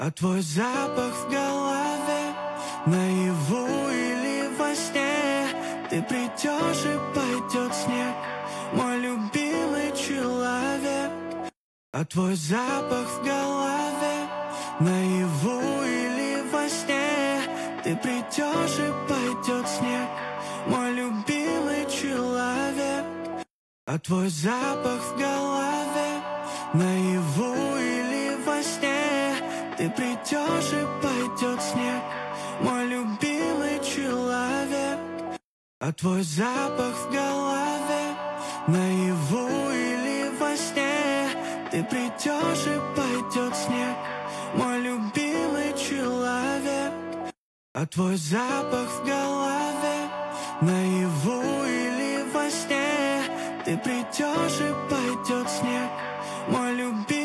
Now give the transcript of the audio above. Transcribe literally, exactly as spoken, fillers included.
А твой запах в голове, наяву или во сне. Ты придешь и пойдет снег, мой любимый человек. А твой запах в голове, наяву или во сне. Ты придешь и пойдет снег, мой любимый человек. А твой запах в голове, наяву или во сне. Ты придешь и пойдет снег, мой любимый человек. А твой запах в голове, наяву или во сне. Ты придешь и пойдет снег, мой любимый человек. А твой запах в голове, наяву или во сне. Ты придешь и пойдет снег, мой любимый.